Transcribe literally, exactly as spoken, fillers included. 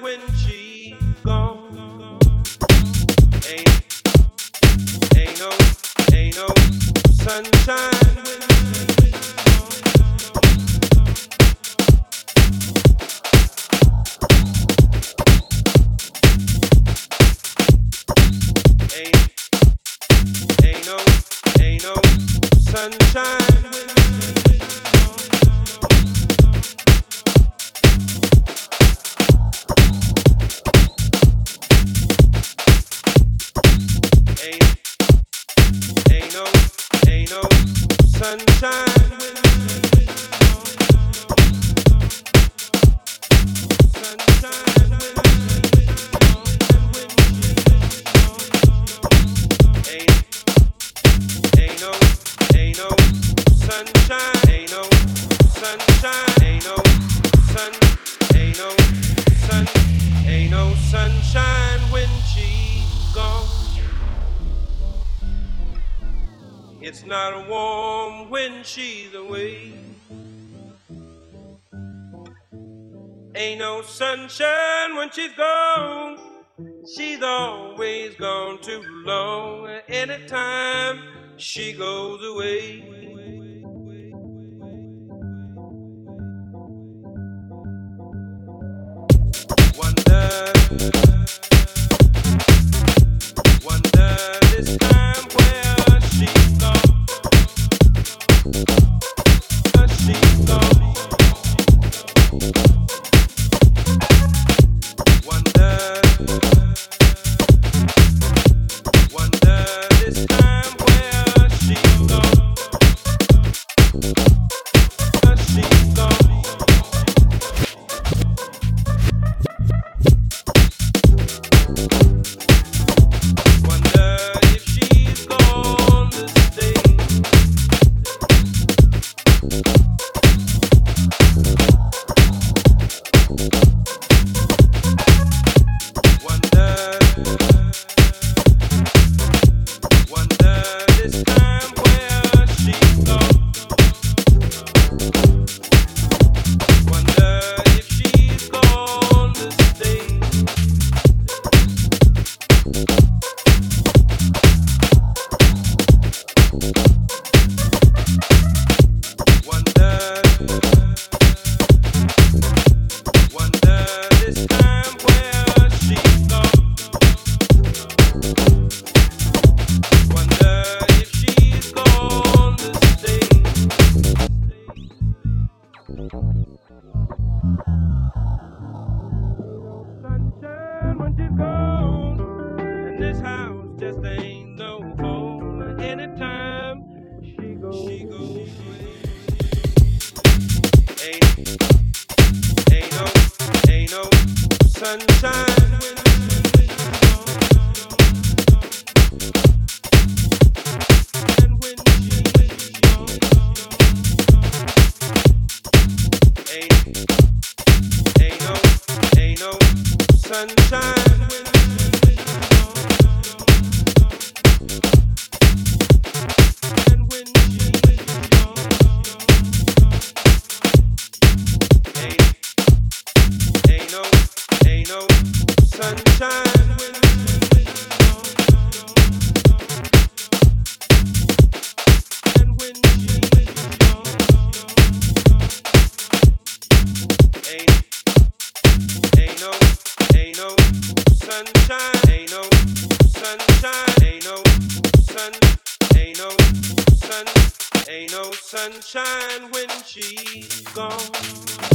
when she's gone. Ain't, ain't no, ain't no sunshine when she's gone. Ain't, ain't no, ain't no sunshine when sunshine when sunshine when ain't ain't no ain't no sunshine ain't no sunshine ain't no sun ain't no sun ain't no sunshine when she's gone. It's not warm when she's away. Ain't no sunshine when she's gone. She's always gone too long. Anytime she goes away. Wonder, wonder this time where she's gone. She's gone. Wonder, wonder this time where she's gone. She's gone. Wonder if she's gone to stay. Wonder, wonder this time where she's gone. Wonder if she's gone to stay. Wonder, wonder this time where she's gone. Wonder if she's gone to stay. Sunshine when she's gone, and this house just ain't no home. Anytime she goes, she goes away. Ain't, ain't no, ain't no sunshine when and when she's gone. Ain't, ain't no, ain't no sunshine when and when she's gone. Ain't, ain't no, ain't no sunshine when and when she's gone. Ain't, ain't no, ain't no sunshine, ain't no sunshine, ain't no sun, ain't no sun, ain't no sunshine when she's gone.